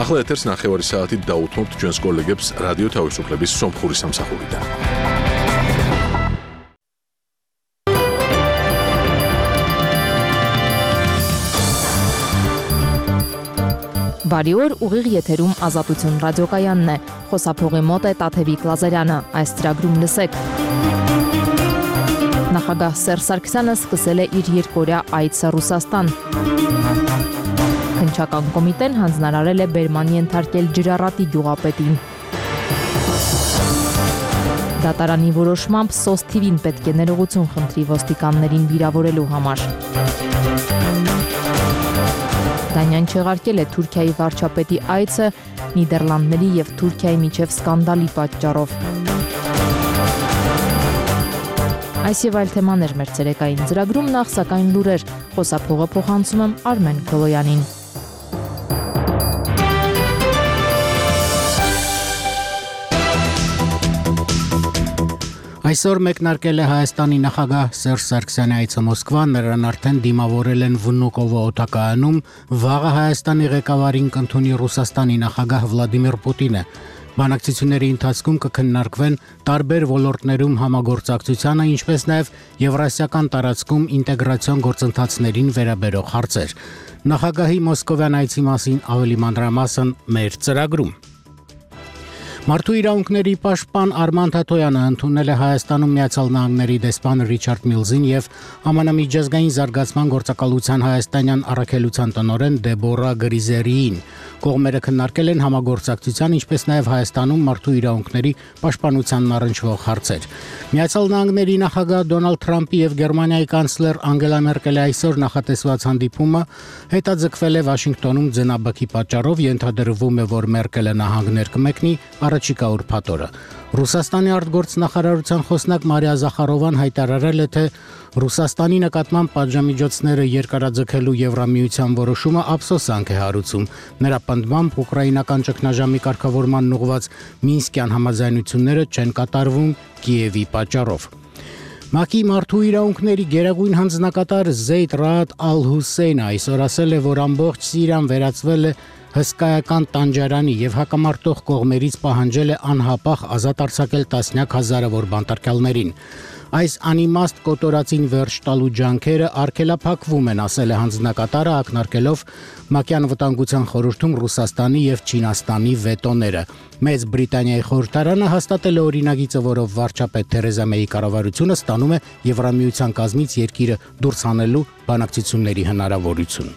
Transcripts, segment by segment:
ახლა ეთერს ნახევარი საათით დაუთმობთ ჩვენს კოლეგებს რადიო თავისუფლების სომხური სამსახურიდან. Բարի օր, ուղիղ եթերում Ազատություն ռադիոկայանն է, խոսափողի մոտ է Տաթևիկ Լազարյանը, այս ծրագրում լսեք։ Նախագահ Սերժ Սարգսյանը սկսել է իր երկօրյա այցը Ռուսաստան։ Քննչական կոմիտեն հանձնարարել է բերման ենթարկել Ջրառատի գյուղապետին։ Դատարանի որոշմամբ SOS TV-ին պետք է ներողություն խնդրի ոստիկաններին վիրավորելու համար։ Դանյան չեղարկել է Թուրքիայի վարչապետի այցը Նիդերլանդների և Թուրքիայի միջև սկանդալի պատճառով։ Այս և այլ թեմաներ մեր ցերեկային ծրագրում, նախ սակայն լուրեր, խոսափողը փոխանցում եմ Արմեն Քոլոյանին։ Այսօր մեկնարկել է Հայաստանի նախագահ Սերժ Սարգսյանի այցը Մոսկվա, նրան արդեն դիմավորել են Վնուկովո օդակայանում, վաղը Հայաստանի ղեկավարին կընդունի Ռուսաստանի նախագահ Վլադիմիր Պուտինը։ Բանակցությունների ընթացքում կքննարկվեն տարբեր ոլորտներում համագործակցությանը, ինչպես նաև եվրասիական տարածքում ինտեգրացիոն գործընթացներին վերաբերող հարցեր։ Նախագահի մոսկովյան այցի մասին ավելի մանրամասն մեր ծրագրում։ Մարդու իրավունքների պաշտպան Արման Թաթոյանը ընդունել է Հայաստանում Միացյալ Նահանգների դեսպան Ռիչարդ Միլզին և ԱՄՆ միջազգային զարգացման գործակալության հայաստանյան առաքելության տնօրեն Դեբորա Գրիզերիին։ Կողմերը քննարկել են համագործակցության, ինչպես նաև Հայաստանում մարդու իրավունքների պաշտպանությանն առնչվող հարցեր։ Միացյալ Նահանգների նախագահ Դոնալդ Թրամփի և Գերմանիայի կանցլեր Անգելա Մերկելի այսօր նախատեսված հանդիպումը հետաձգվել է Վաշինգտոնում ձնաբքի պատճառով, ենթադրվում է, որ Մերկելը նահանգներ կմեկնի առաջիկա ուրբաթ օրը։ Ռուսաստանի արտգործնախարարության խոսնակ Մարիա Զախարովան հայտարարել է, թե Ռուսաստանի նկատմամբ պատժամիջոցները երկարաձգելու Եվրամիության որոշումը ափսոսանք է հարուցում։ Նրա պնդմամբ ուկրաինական ճգնաժամի կարգավորման ուղղված Մինսկյան համաձայնությունները չեն կատարվում Կիևի պատճառով։ ՄԱԿ-ի մարդու իրավունքների գերագույն հանձնակատար Զեյդ Ռաադ Ալ-Հուսեյնը այսօր ասել է, որ ամբողջ Սիրիան վերածվել է հսկայական տանջարանի և հակամարտող կողմերից պահանջել է անհապաղ ազատ արձակել տասնյակ հազարավոր բանտարկյալներին։ Այս անիմաստ կոտորածին վերջ տալու ջանքերը արգելափակվում են, ասել է հանձնակատարը, ակնարկելով ՄԱԿ-ի անվտանգության խորհրդում Ռուսաստանի և Չինաստանի վետոները։ Մեծ Բրիտանիայի խորհրդարանը հաստատել է օրինագիծը, որով վարչապետ Թերեզա Մեյի կառավարությունը ստանում է Եվրամիության կազմից երկիրը դուրս հանելու բանակցությունների հնարավորություն։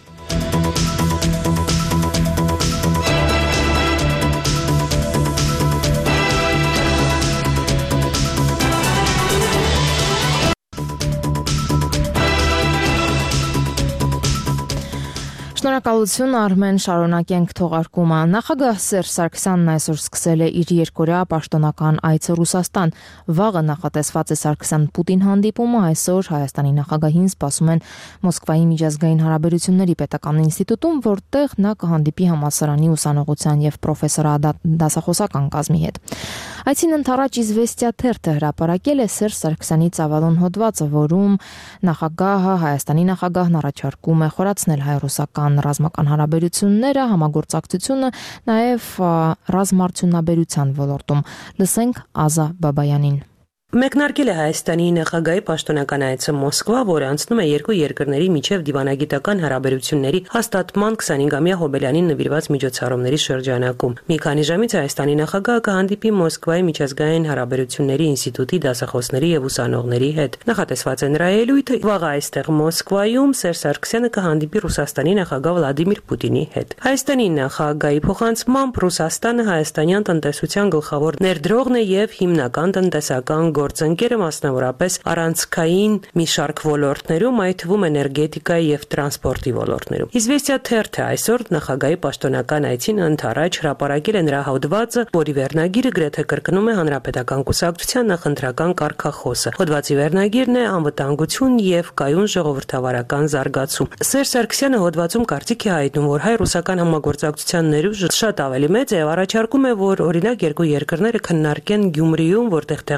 Շնորհակալություն Արմեն, շարունակենք թողարկումը։ Նախագահ Սերժ Սարգսյանն այսօր սկսել է իր երկօրյա պաշտոնական այցը Ռուսաստան։ Վաղը նախատեսված է Սարգսյան-Պուտին հանդիպումը, այսօր Հայաստանի նախագահին սպասում են Մոսկվայի միջազգային հարաբերությունների պետական ինստիտուտում, որտեղ նա կհանդիպի համալսարանի ուսանողության եւ պրոֆեսորադասախոսական կազմի հետ։ Այցին ընթառաջ Իզվեստիա թերթը հրապարակել է Սերժ Սարգսյանի ծավալուն հոդվածը, որում Հայաստանի նախագահն առաջարկում է խորացնել հայ-ռուսական ռազմական հարաբերությունները, համագործակցությունը, նաև ռազմարդյունաբերության ոլորտում։ Լսենք Ազա Բաբայանին։ Մեկնարկել է Հայաստանի նախագահի պաշտոնական այցը Մոսկվա, որը անցնում է երկու երկրների միջև դիվանագիտական հարաբերությունների հաստատման 25-ամյա հոբելյանին նվիրված միջոցառումների շրջանակում։ Մի քանի ժամից Հայաստանի նախագահը կհանդիպի Մոսկվայի միջազգային հարաբերությունների ինստիտուտի դասախոսների եւ ուսանողների հետ։ Նախատեսված է նրա ելույթը վաղ այստեղ Մոսկվայում Սերժ Սարգսյանը կհանդիպի Ռուսաստանի նախագահ Վլադիմիր Պուտինի հետ։ Հայաստանի նախագահի փոխանցմամբ Ռուսաստանը հայաստանյան տնտեսության գլխավոր ներդրողն է եւ հիմնական տնտեսական գործընկերը, մասնավորապես առանցքային մի շարք ոլորտներում, այդ թվում էներգետիկայի եւ տրանսպորտի ոլորտներում։ Իզվեստիա թերթը այսօր նախագահի պաշտոնական այցին ընթառաջ հրապարակել է նրա հոդվածը, որի վերնագիրը գրեթե կրկնում է հանրապետական կուսակցության նախընտրական կարգախոսը։ Հոդվածի վերնագիրն է անվտանգություն եւ կայուն ժողովրդավարական զարգացում։ Սերժ Սարգսյանը հոդվածում կարծիք է հայտնում, որ հայ-ռուսական համագործակցության ներուժը շատ ավելի մեծ է եւ առաջարկում է, որ օրինակ երկու երկրները քննարկեն Գյումրիում, որտեղ տեղակայված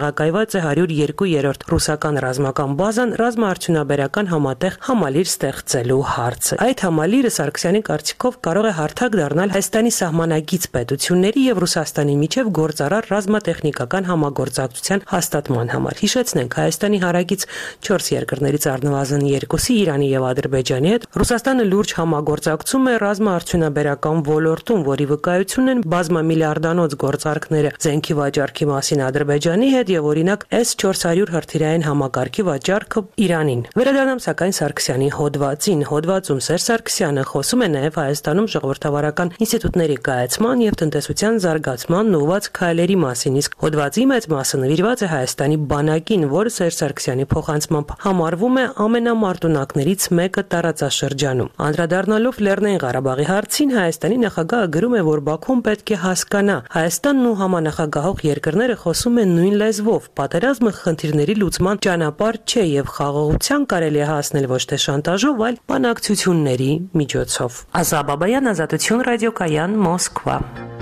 702-րդ ռուսական ռազմական բազան ռազմաարդյունաբերական համատեղ համալիր ստեղծելու հարցը։ Այդ համալիրը Սարգսյանի կարծիքով կարող է հարթակ դառնալ Հայաստանի սահմանագից պետությունների եւ Ռուսաստանի միջև գործարար ռազմատեխնիկական համագործակցության հաստատման համար։ Հիշեցնենք, Հայաստանի հարակից 4 երկրներից առնվազն 2-ի Իրանի եւ Ադրբեջանի հետ Ռուսաստանը լուրջ համագործակցում է ռազմաարդյունաբերական ոլորտում, որի վկայությունն են բազմամիլիարդանոց գործարքները զենքի վաճառքի մասին Ադրբեջանի հետ եւ օրինակ S-400 հրթիռային համակարգի վաճառքը Իրանին։ Վերադառնամ սակայն Սարգսյանի հոդվածին։ Հոդվածում Սերժ Սարգսյանը խոսում է նաեւ Հայաստանում ժողովրդավարական ինստիտուտների կայացման եւ տնտեսության զարգացման ուղղված քայլերի մասին, իսկ հոդվածի մեծ մասը նվիրված է Հայաստանի բանակին, որը Սերժ Սարգսյանի փոխանցմամբ համարվում է ամենամարտունակներից մեկը տարածաշրջանում։ Անդրադառնալով Լեռնային Ղարաբաղի հարցին, Հայաստանի նախագահը գրում է, որ Բաքուն պետք է հասկանա, Հայաստանն ու համանախագահող երկրները խոսում են նույն լեզվով։ Պատերազմը խնդիրների լուծման ճանապարհ չէ եւ խաղաղության կարելի է հասնել ոչ թե շանտաժով, այլ բանակցությունների միջոցով։ Ազատ Բաբայան, Ազատություն ռադիոկայան, Մոսկվա։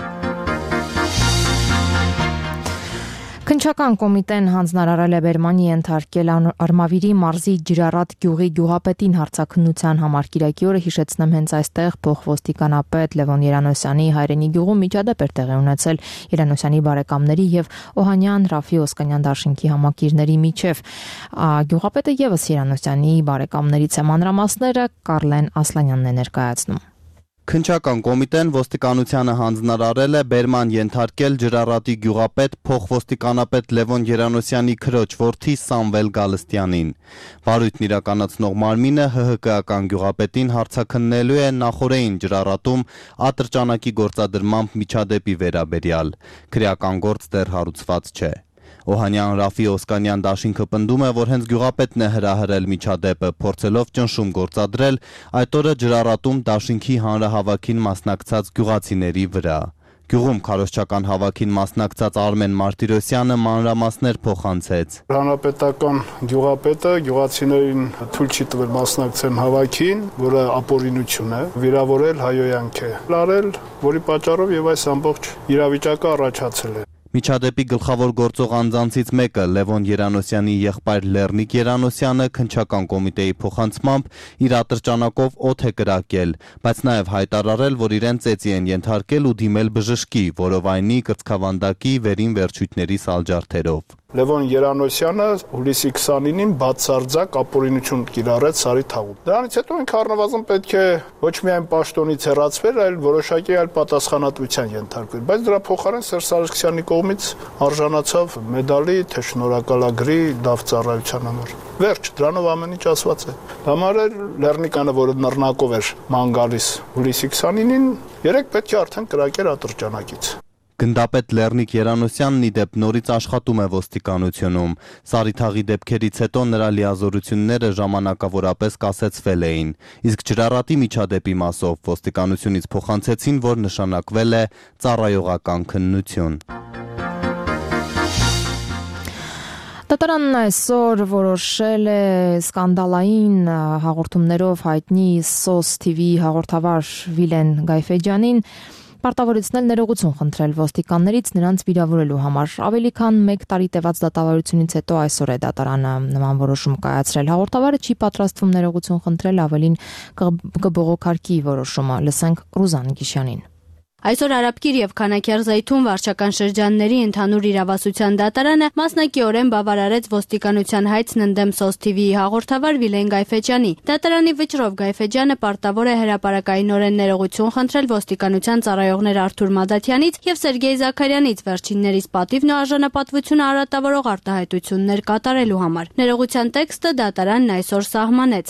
Քննչական կոմիտեն հանձնարարել է Բերմանի ենթարկել Արմավիրի մարզի Ջրառատ գյուղի գյուղապետին հարցաքննության համար Կիրակի օրը, հիշեցնեմ, հենց այստեղ փոխոստիկանապետ Լևոն Երանոսյանի հայրենի գյուղում միջադեպ էր տեղի ունեցել Երանոսյանի բարեկամների եւ Օհանյան Ռաֆի Օսկանյան դաշինքի համակիրների միջև։ Գյուղապետը եւս Երանոսյանի բարեկամներից է, մանրամասները Կարլեն Ասլանյանն է ներկայացնում։ Քննչական կոմիտեն ոստիկանությանը հանձնարարել է Բերման ենթարկել Ջրառատի գյուղապետ փոխոստիկանապետ Լևոն Երանոսյանի քրոջ որդի Սամվել Գալստյանին։ Վարույթն իրականացնող մարմինը ՀՀԿ-ական գյուղապետին հարցաքննելու է նախօրեին Ջրառատում ատրճանակի գործադրմամբ միջադեպի վերաբերյալ։ Քրեական գործ դեռ հարուցված չէ։ Օհանյան Ռաֆի Օսկանյան դաշինքը պնդում է, որ հենց գյուղապետն է հրահրել միջադեպը, փորձելով ճնշում գործադրել այդ օրը Ջրառատում դաշինքի հանրահավաքին մասնակցած գյուղացիների վրա։ Գյուղում քարոզչական հավաքին մասնակցած Արմեն Մարտիրոսյանը մանրամասներ փոխանցեց։ Հանրապետական գյուղապետը գյուղացիներին թույլ չի տվել մասնակցեն հավաքին, որը ապօրինություն է, վիրավորել հայոյանք է արել, որի պատճառով եւ այս ամբողջ իրավիճակը առաջացել է։ Միջադեպի գլխավոր գործող անձանցից մեկը Լևոն Երանոսյանի եղբայր Լեռնիկ Երանոսյանը քննչական կոմիտեի փոխանցմամբ իր ատրճանակով օդ է կրակել, բայց նաև հայտարարել, որ իրեն ծեծի են ենթարկել ու դիմել բժշկի, որովայնի կրծքավանդակի վերին վերջույթների սալջարդերով։ Լևոն Երանոսյանը հուլիսի 29-ին բացարձակ ապօրինություն կիրառեց Սարի թաղում։ Դրանից հետո ինքը առնվազն պետք է ոչ միայն պաշտոնից հեռացվեր, այլ որոշակի այլ պատասխանատվության ենթարկվեր։ Բայց դրա փոխարեն Սերժ Սարգսյանի կողմից արժանացավ մեդալի, թե շնորհակալագրի, դավծառայության համար։ Վերջ, դրանով ամեն ինչ ասված է։ Համարել Լեռնիկանը, որը նռնակով էր ման գալիս հուլիսի 29-ին, երեք պետք է արդեն կրակեր ատրճանակից։ Գնդապետ Լեռնիկ Երանոսյանն ի դեպ նորից աշխատում է ոստիկանությունում։ Սարիթաղի դեպքերից հետո նրա լիազորությունները ժամանակավորապես կասեցվել էին, իսկ Ջրառատի միջադեպի մասով ոստիկանությունից փոխանցեցին, որ նշանակվել է ծառայողական քննություն։ Դատարանն այսօր որոշել է սկանդալային հաղորդումներով հայտնի SOS TV հաղորդավար Վիլեն Գայֆեջյանին պարտավորեցնել ներողություն խնդրել ոստիկաններից նրանց վիրավորելու համար։ Ավելի քան 1 տարի տևած դատավարությունից հետո այսօր է դատարանը նման որոշում կայացրել։ Հաղորդավարը չի պատրաստվում ներողություն խնդրել, ավելին կբողոքարկի որոշումը։ Լսենք Ռուզան Գիշյանին։ Այսօր Արաբկիր եւ Քանաքերզայթուն վարչական շրջանների ընդհանուր իրավասության դատարանը մասնակիորեն բավարարեց ոստիկանության հայցն ընդդեմ SOS TV-ի հաղորդավար Վիլեն Գայֆեջյանի։ Դատարանի վճռով Գայֆեջյանը պարտավոր է հրապարակայինորեն ներողություն խնդրել ոստիկանության ծառայողներ Արթուր Մադաթյանից եւ Սերգեյ Զաքարյանից վերջիններիս պատիվն ու արժանապատվությունը արատավորող արտահայտություններ կատարելու համար։ Ներողության տեքստը դատարանն այսօր սահմանեց։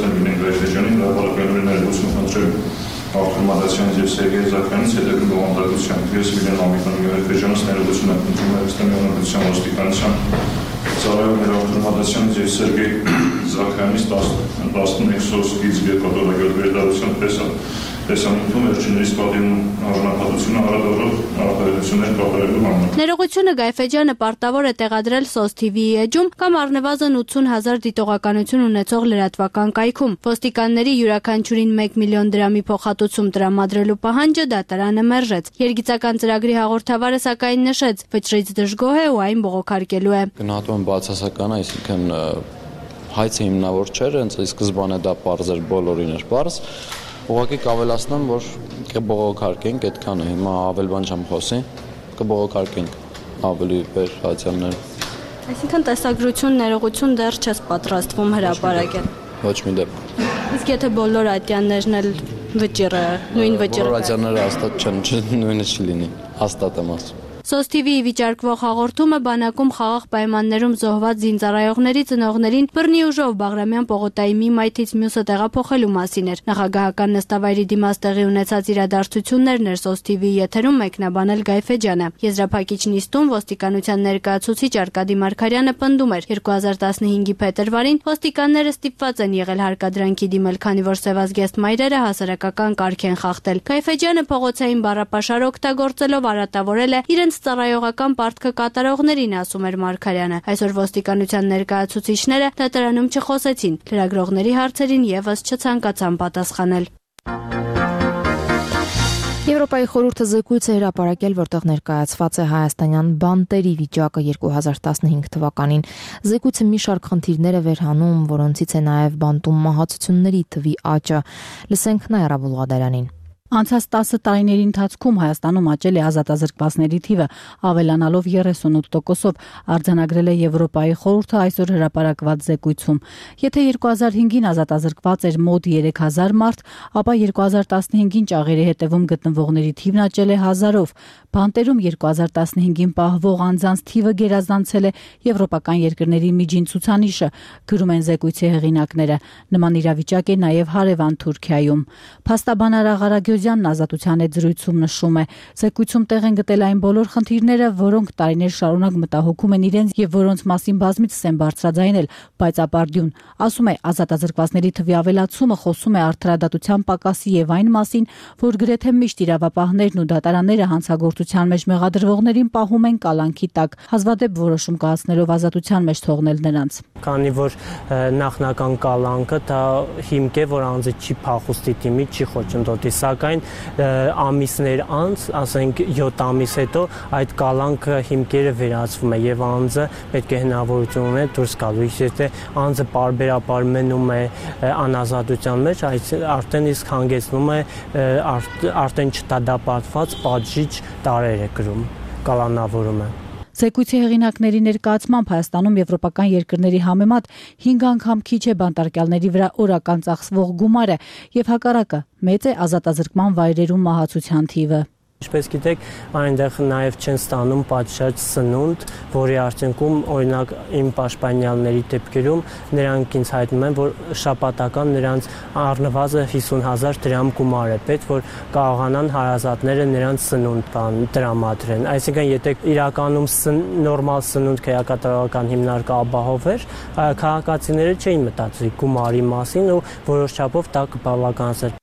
Արթուր Մադաթյանից եւ Սերգեյ Զաքարյանից հետագա բովանդակությամբ ես Վիլեն Գայֆեջյանից ներողություն եմ խնդրում Հայաստանի Հանրապետության ոստիկանության ծառայողներ Արթուր Մադաթյանից եւ Սերգեյ Զաքարյանից 11 SOS-ից 2 դոլարի վերդառության պես տեսանյութում վերջիններիս պատիվում արժանապատվությունը հարաբերող արտահայտություններ կատարելու համար։ Ներողությունը Գայֆեջյանը պարտավոր է տեղադրել SOS TV-ի էջում կամ առնվազն 80,000 դիտողականություն ունեցող լրատվական կայքում։ Ոստիկանների յուրաքանչյուրին 1 միլիոն դրամի փոխհատուցում տրամադրելու պահանջը դատարանը մերժեց։ Երգիծական ծրագրի հաղորդավարը սակայն նշեց, վճռից դժգոհ է ու այն բողոքարկելու է։ Գնահատում եմ բացասական, այսինքն հայցը հիմնավոր չէր, հենց ի սկզբանե դա պարզ էր, բոլորին էր պարզ։ Ուղղակի կավելացնեմ, որ կբողոքարկենք, այդքանը հիմա ավել բան չեմ խոսի, կբողոքարկենք ավելի վեր հացյաններ։ Այսինքն տեսագրություն, ներողություն դեռ չես պատրաստվում հրապարակել։ Ոչ մի դեպք։ Իսկ եթե բոլոր ատյաններն էլ վճիռը, նույն վճիռը։ Բոլոր ատյանները հաստատ չեն, նույնը չի լինի, հաստատ եմ ասում։ SOS TV-ի վիճարկվող հաղորդումը բանակում խաղաղ պայմաններում զոհված զինծառայողների ծնողներին բռնի ուժով Բաղրամյան պողոտայի մի մայթից մյուսը տեղափոխելու մասին էր։ Նախագահական նստավայրի դիմաց տեղի ունեցած իրադարձություններն էր SOS TV-ի եթերում մեկնաբանել Գայֆեջյանը։ Եզրափակիչ նիստում ոստիկանության ներկայացուցիչ Արկադի Մարգարյանը պնդում էր 2015-ի փետրվարին ոստիկանները ստիպված են եղել հարկադրանքի դիմել, քանի որ սևազգեստ մայրերը հասարակական կարգ են խախտել։ Գայֆեջյանը փողոցային բառապաշար օգտագործելով արատավորել է իրենց ծառայողական պարտքը կատարողներին, ասում էր Մարգարյանը։ Այսօր ոստիկանության ներկայացուցիչները դատարանում չխոսեցին, լրագրողների հարցերին եւս չցանկացան պատասխանել։ Եվրոպայի խորհուրդը զեկույց է հրապարակել, որտեղ ներկայացված է հայաստանյան բանտերի վիճակը 2015 թվականին։ Զեկույցը մի շարք խնդիրներ է վերհանում, որոնցից է նաև բանտում մահացությունների թվի աճը։ Լսենք Նաիրա Բուլղադարյանին։ Անցած 10 տարիների ընթացքում Հայաստանում աճել է ազատազրկվածների թիվը, ավելանալով 38%-ով, արձանագրել է Եվրոպայի խորհուրդը այսօր հրապարակված զեկույցում։ Եթե 2005-ին ազատազրկված էր մոտ 3000 մարդ, ապա 2015-ին ճաղերի հետևում գտնվողների թիվն աճել է 1000-ով։ Բանտերում 2015-ին պահվող անձանց թիվը գերազանցել է եվրոպական երկրների միջին ցուցանիշը, գրում են զեկույցի հեղինակները։ Նման իրավիճակ է նաև հարևան Թուրքիայում։ Փաստաբան Ղարագյոզյանն Ազատության հետ զրույցում նշում է. զեկույցում տեղ են գտել այն բոլոր խնդիրները, որոնք տարիներ շարունակ մտահոգում են իրենց եւ որոնց մասին բազմիցս են բարձրաձայնել, բայց ապարդյուն, ասում է, ազատազրկվածների թվի ավելացումը խոսում է արդարադատության պակասի եւ այն մասին, որ գրեթե միշտ իրավապահներն ու դատարանները հանցագործության մեջ մեղադրվողներին պահում են կալանքի տակ, հազվադեպ որոշում կայացնելով ազատության մեջ թողնել նրանց։ Քանի որ նախնական կալանքը դա հիմք է, որ անձը չի փախուստի դիմի, չի խոչընդոտի, սակայն ամիսներ անց, ասենք 7 ամիս հետո այդ կալանքը հիմքերը վերացվում է եւ անձը պետք է հնարավորություն ունենա դուրս գալու։ Եթե անձը պարբերաբար մնում է անազատության մեջ, արդեն իսկ հանգեցնում է արդեն չդատապարտված պատժիչ տարեր է կրում, կալանավորում է։ Զեկույցի հեղինակների ներկայացմամբ Հայաստանում եվրոպական երկրների համեմատ 5 անգամ քիչ է բանտարկյալների վրա օրական ծախսվող գումարը եւ հակառակը մեծ է ազատազրկման վայրերում մահացության թիվը։ Ինչպես գիտեք, այնտեղ նաև չեն ստանում պատշաճ սնունդ, որի արդյունքում օրինակ իմ պաշտպանյալների դեպքերում նրանք ինձ հայտնում են, որ շաբաթական նրանց առնվազն 50,000 դրամ գումար է պետք, որ կարողանան հարազատները նրանց սնունդ տրամադրեն։ Այսինքն, եթե իրականում նորմալ սնունդ քերակատարողական հիմնարկը ապահովեր, քաղաքացիները չէին մտածի գումարի մասին ու որոշ չափով դա կբավականացներ։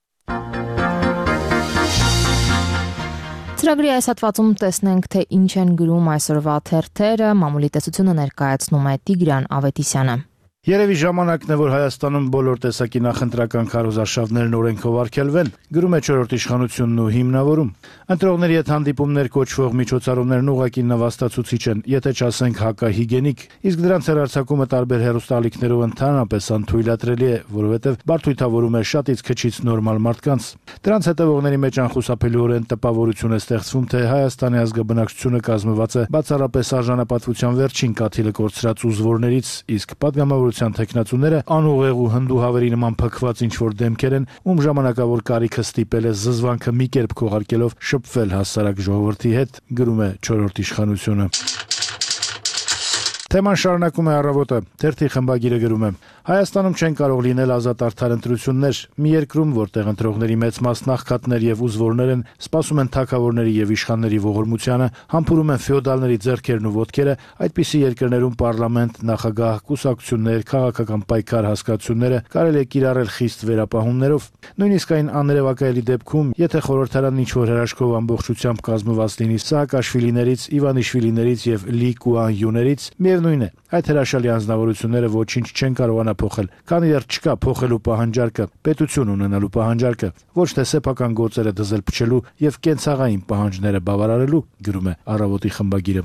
Ծրագրի այս հատվածում տեսնենք, թե ինչ են գրում այսօրվա թերթերը, մամուլի տեսությունը ներկայացնում է Տիգրան Ավետիսյանը։ Երևի ժամանակն է, որ Հայաստանում բոլոր տեսակի նախընտրական քարոզարշավներն օրենքով արգելվեն, գրում է 4-րդ իշխանությունն ու հիմնավորում։ Ընտրողների հետ հանդիպումներ կոչվող միջոցառումներն ուղղակի նվաստացուցիչ են, եթե չասենք հակահիգենիկ, իսկ դրանց հեռարձակումը տարբեր հեռուստաալիքներով ընդհանրապես անթույլատրելի է, որովհետև բարդույթավորում է շատից քչից նորմալ մարդկանց։ Դրանց հետևողների մեջ անխուսափելիորեն տպավորություն է ստեղծվում, թե Հայաստանի ազգաբնակչությունը կազմված է բացառապես արժանապատվության վերջին կաթիլը կորցրած ուզվորներից, իսկ պատգամավորության թեկնածուները անուղեղ ու հնդուհավերի նման փքված ինչ-որ դեմքեր են, ում ժամանակավոր կարիքը ստիպել է զզվանքը մի կերպ քողարկելով շփվել հասարակ ժողովրդի հետ, գրում է 4-րդ իշխանությունը։ Թեման շարունակում է առավոտը։ Թերթի խմբագիրը գրում է. Հայաստանում չեն կարող լինել ազատ արդար ընտրություններ։ Մի երկրում, որտեղ ընտրողների մեծ մասն աղքատներ եւ ուզվորներ են, սպասում են թագավորների եւ իշխանների ողորմությանը, համբուրում են ֆեոդալների ձեռքերն ու ոտքերը, այդպիսի երկրներում պարլամենտ, նախագահ, կուսակցություններ, քաղաքական պայքար հասկացությունները կարելի է կիրառել խիստ վերապահումներով։ Նույնիսկ այն աներևակայելի դեպքում, եթե խորհրդարանն ինչ-որ հրաշքով ամբողջությամբ կազմված լինի Սաակաշվիլիներից, Իվանիշվիլիներից եւ Լի Կուան-յուներից, միևնույն է, այդ հրաշալի անձնավորությունները ոչինչ չեն կարողանա փոխել, քանի դեռ չկա փոխելու պահանջարկը, պետություն ունենալու պահանջարկը, ոչ թե սեփական գործերը դզել փչելու եւ կենցաղային պահանջները բավարարելու, գրում է Առավոտի խմբագիրը։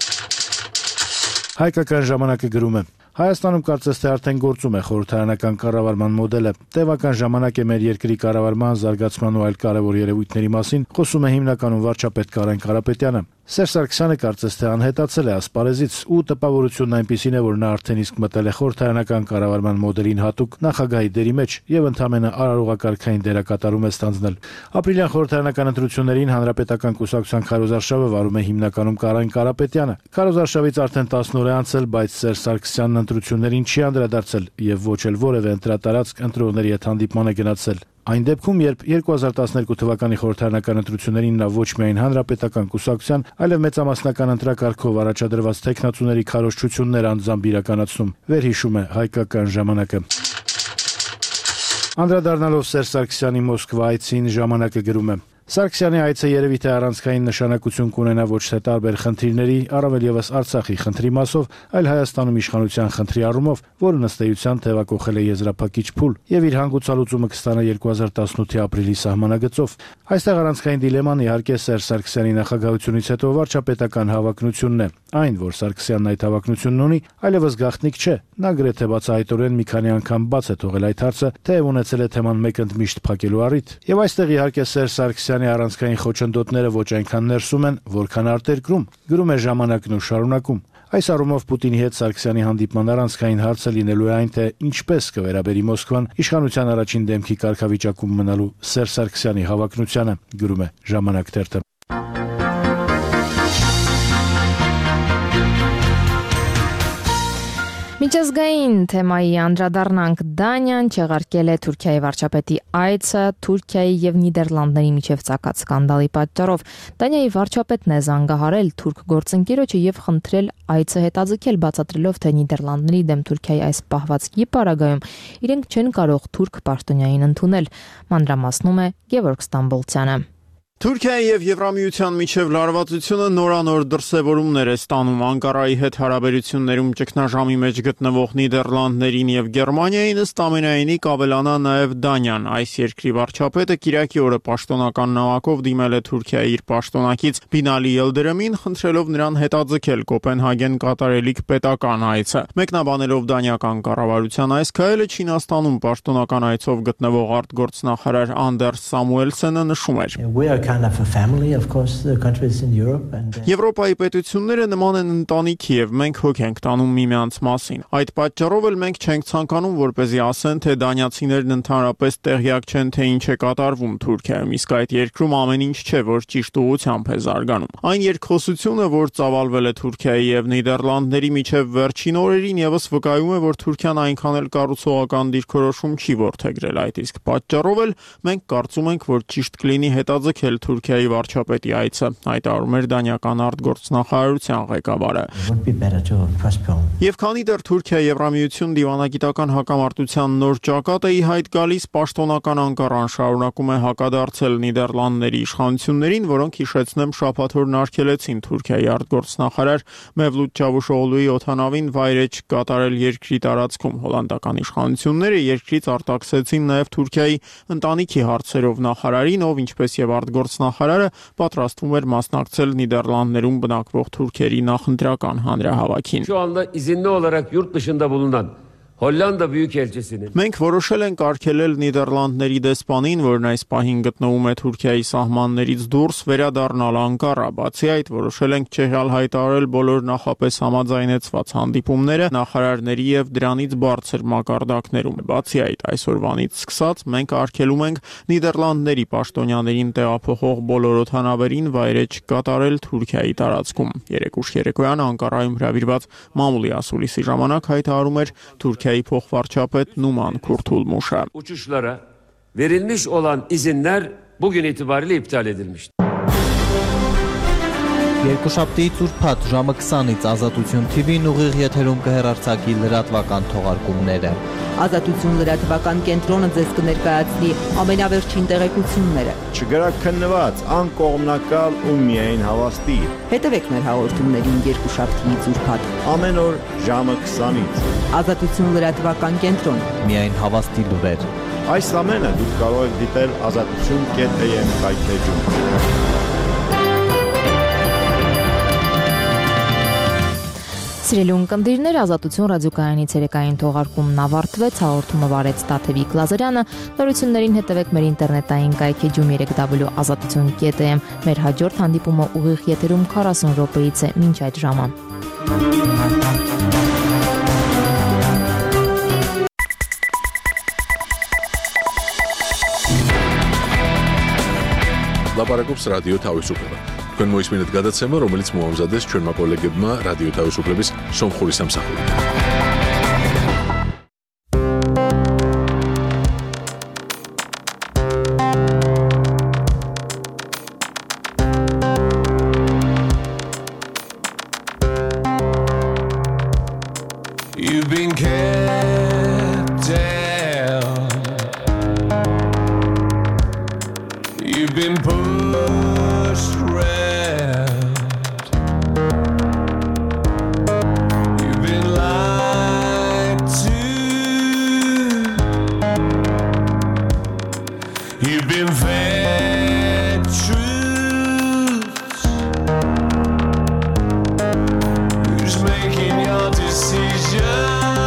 Հայկական ժամանակը գրում է. Հայաստանում կարծես թե արդեն գործում է խորհրդարանական կառավարման մոդելը։ Տևական ժամանակ է մեր երկրի կառավարման, զարգացման ու այլ կարևոր երևույթների մասին խոսում է հիմնականում վարչապետ Կարեն Կարապետյանը։ Սերժ Սարգսյանը կարծես թե անհետացել է ասպարեզից ու տպավորությունն այնպիսին է, որ նա արդեն իսկ մտել է խորհրդարանական կառավարման մոդելին հատուկ նախագահի դերի մեջ եւ ընդհանրապես արարողակարգային դերակատարում է ստանձնել։ Ապրիլյան խորհրդարանական ընտրություններին հանրապետական կուսակցության քարոզարշավը վարում է հիմնականում Կարեն Կարապետյանը։ Քարոզարշավից արդեն 10 օր է անցել, բայց Սերժ Սարգսյանն ընտրություններին չի անդրադարձել եւ ոչ էլ որևէ ընտրատարածք ընտրողների հետ հանդիպման է գնացել։ Այն դեպքում, երբ 2012 թվականի խորհրդարանական ընտրություններին նա ոչ միայն հանրապետական կուսակցության, այլև մեծամասնական ընտրակարգով առաջադրված տեխնացուների քարոզչություններ անձամբ իրականացնում, վերհիշում է Հայկական ժամանակը։ Անդրադառնալով Սերժ Սարգսյանի Մոսկվա այցին, ժամանակը գրում է. Սարգսյանի այցը երևի թե առանցքային նշանակություն կունենա ոչ թե տարբեր խնդիրների, առավել եւս Արցախի խնդրի մասով, այլ Հայաստանում իշխանության խնդրի առումով, որը ըստ էության թեւակոխել է եզրափակիչ փուլ եւ իր հանգուցալուծումը կստանա 2018-ի ապրիլի սահմանագծով։ Այստեղ առանցքային դիլեման իհարկե Սերժ Սարգսյանի նախագահությունից հետո վարչապետական հավակնությունն է։ Այն, որ Սարգսյանն այդ հավակնությունն ունի, այլևս գաղտնիք չէ։ Նա գրեթե բացահայտորեն մի քանի անգամ բաց է թողել այդ հարցը, թեև ունեցել է թեման մեկ ընդմիշտ փակելու առիթ։ Եվ այստեղ իհարկե Սերժ Սարգսյանի առանցքային խոչընդոտները ոչ այնքան ներսում են, որքան արտերկրում, գրում է ժամանակն ու շարունակում։ Այս առումով Պուտինի հետ Սարգսյանի հանդիպման առանցքային հարցը լինելու է այն, թե ինչպես կվերաբերի Մոսկվան իշխանության առաջին դեմքի կարգավիճակում մնալու Սերժ Սարգսյանի հավակնությանը, գրում է Ժամանակ թերթը։ Միջազգային թեմայի անդրադառնանք Դանիան չեղարկել է Թուրքիայի վարչապետի այցը Թուրքիայի եւ Նիդերլանդների միջև ծագած սկանդալի պատճառով։ Դանիայի վարչապետն է զանգահարել թուրք գործընկերոջը եւ խնդրել այցը հետաձգել, բացատրելով, թե Նիդերլանդների դեմ Թուրքիայի այս պահվածքի պարագայում իրենք չեն կարող թուրք պաշտոնյային ընդունել։ Մանրամասնում է Գևորգ Ստամբոլցյանը։ Թուրքիայի եւ Եվրամիության միջև լարվածությունը նորանոր դրսևորումներ է ստանում Անկարայի հետ հարաբերություններում ճգնաժամի մեջ գտնվող Նիդերլանդներին եւ Գերմանիային, ըստ ամենայնի կավելանա նաեւ Դանիան։ Այս երկրի վարչապետը Կիրակի օրը պաշտոնական նամակով դիմել է Թուրքիայի իր պաշտոնակից Բինալի Ելդերեմին, խնդրելով նրան հետաձգել Կոպենհագեն կատարելիք պետական այցը։ Մեկնաբանելով դանիական կառավարության այս քայլը Չինաստանում պաշտոնական այցով գտնվող արտգործնախարար Անդերս Սամուելսենը նշում էր. Եվրոպայի պետությունները նման են ընտանիքի եւ մենք հոգ ենք տանում միմյանց մասին։ Այդ պատճառով էլ մենք չենք ցանկանում, որպեսզի ասեն, թե դանիացիներն ընդհանրապես տեղյակ չեն, թե ինչ է կատարվում Թուրքիայում, իսկ այդ երկրում ամեն ինչ չէ, որ ճիշտ ուղղությամբ է զարգանում։ Այն երկխոսությունը, որ ծավալվել է Թուրքիայի եւ Նիդերլանդների միջև վերջին օրերին, եւս վկայում է, որ Թուրքիան այնքան էլ կառուցողական դիրքորոշում չի որդեգրել այդ իսկ պատճառով էլ մենք կարծում ենք, որ ճիշտ կլինի հետաձգել Թուրքիայի վարչապետի այցը, հայտարարում էր դանիական արտգործնախարարության ղեկավարը։ Եվ քանի դեռ Թուրքիա-Եվրամիություն դիվանագիտական հակամարտության նոր ճակատ է ի հայտ գալիս, պաշտոնական Անկարան շարունակում է հակադարձել Նիդերլանդների իշխանություններին, որոնք հիշեցնեմ շաբաթօրն արգելեցին Թուրքիայի արտգործնախարար Մևլութ Չավուշօղլուի օդանավին վայրէջք կատարել երկրի տարածքում։ Հոլանդական իշխանությունները երկրից արտաքսեցին նաև Թուրքիայի ընտանիքի հարցերով նախարարին, ով ինչպես եւ արտգործնախարարը պատրաստվում էր մասնակցել Նիդերլանդներում բնակվող թուրքերի նախընտրական հանրահավաքին։ Şu anda izinli olarak yurt dışında bulunan Hollanda Büyükelçisi'nin Մենք որոշել ենք արգելել Նիդերլանդների դեսպանին, որն այս պահին գտնվում է Թուրքիայի սահմաններից դուրս, վերադառնալ Անկարա։ Բացի այդ, որոշել ենք չեղյալ հայտարարել բոլոր նախապես համաձայնեցված հանդիպումները նախարարների եւ դրանից բարձր մակարդակներում։ Բացի այդ, այսօրվանից սկսած մենք արգելում ենք Նիդերլանդների պաշտոնյաներին տեղափոխող բոլոր օդանավերին վայրէջք կատարել Թուրքիայի տարածքում։ Երեկուշ երեկոյան Անկարայում հրավիրված մամուլի ասուլիսի ժամանակ հայտարարում էր Türkiye'yi փոխվարչապետ Numan Kurtulmuş'a. Uçuşlara verilmiş olan izinler bugün itibariyle iptal edilmiştir. Երկուշաբթիից ուրբաթ ժամը 20-ից Ազատություն TV-ն ուղիղ եթերում կհեռարձակի լրատվական թողարկումները։ Ազատություն լրատվական կենտրոնը ձեզ կներկայացնի ամենավերջին տեղեկությունները։ Չգրաքննված, անկողմնակալ ու միայն հավաստի։ Հետևեք մեր հաղորդումներին երկուշաբթիից ուրբաթ ամեն օր ժամը 20-ից։ Ազատություն լրատվական կենտրոն։ Միայն հավաստի լուրեր։ Այս ամենը դուք կարող եք դիտել azatutun.am կայքեջում։ Սիրելի ունկնդիրներ, Ազատություն ռադիոկայանի ցերեկային թողարկումն ավարտվեց, հաղորդումը վարեց Տաթևիկ Լազարյանը, նորություններին հետևեք մեր ինտերնետային կայքեջում www.azatutun.am, մեր հաջորդ հանդիպումը ուղիղ եթերում 40 րոպեից է, մինչ այդ ժամը։ Լապարակոպս ռադիո თავისუფლება. Თქვენ მოისმინეთ გადაცემა, რომელიც მოამზადეს ჩვენმა კოლეგებმა რადიო თავისუფლების სომხური სამსახურით. You've been kept down. You've been pushed around. You've been lied to. You've been fed truths. You're just making your decisions.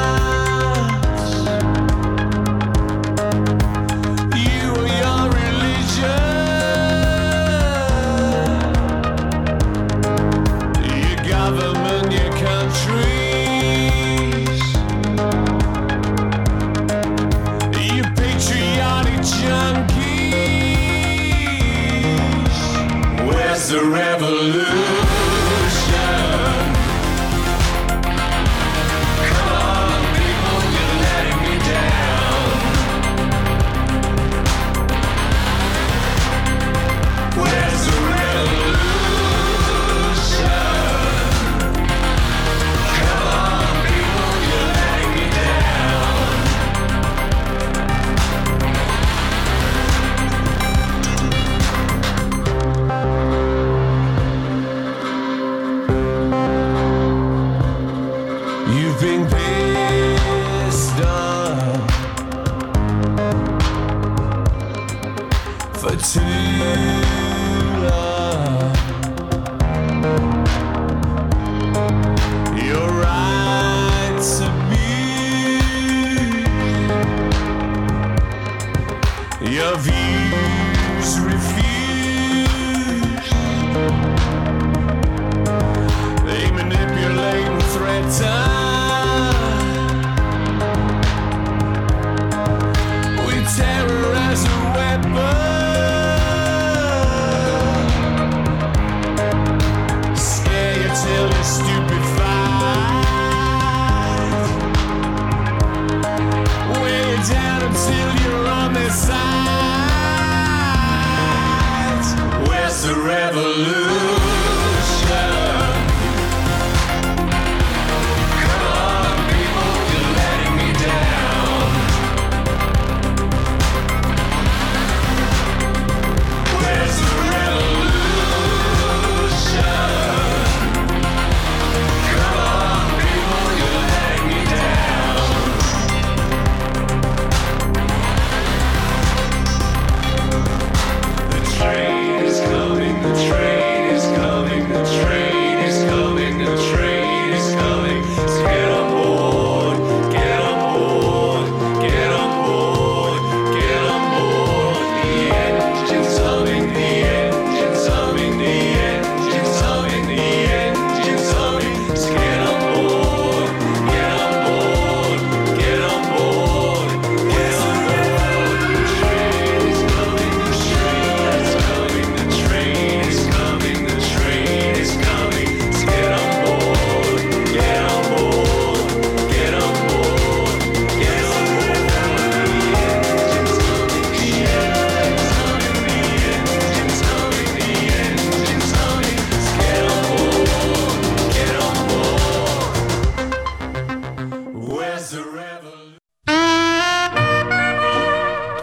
The revolution. Come on, people, you're letting me down. Where's the revolution? Come on, people, you're letting me down. You've been pissed off for too long. Your right to be, your views refused. They manipulate and threaten. Terror as a weapon. Scare you till you're stupefied. Weigh you down until you're on their side. Where's the revolution? Come on, people, you're letting me down. Where's the revolution? Come on, people, you're letting me down. The train is coming, the train.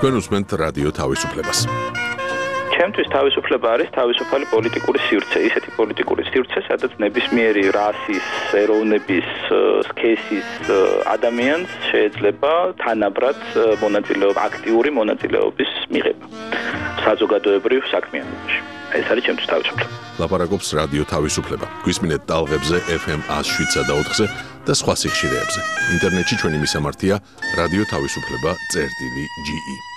თქვენ უსმენთ რადიო თავისუფლებას. ჩემთვის თავისუფლება არის თავისუფალი პოლიტიკური სივრცე, ისეთი პოლიტიკური სივრცე, სადაც ნებისმიერი რასის, ეროვნების, სქესის ადამიანს შეიძლება თანაბრად აქტიური მონაწილეობის მიღება საზოგადოებრივ საქმიანობაში. ეს არის ჩემთვის თავისუფლება. ლაპარაკობს რადიო თავისუფლება. გვისმინეთ ტალღებზე FM 107-ზე და 4-ზე და სხვა სიხშირეებზე. ინტერნეტში ჩვენი მისამართია რადიო თავისუფლება.ge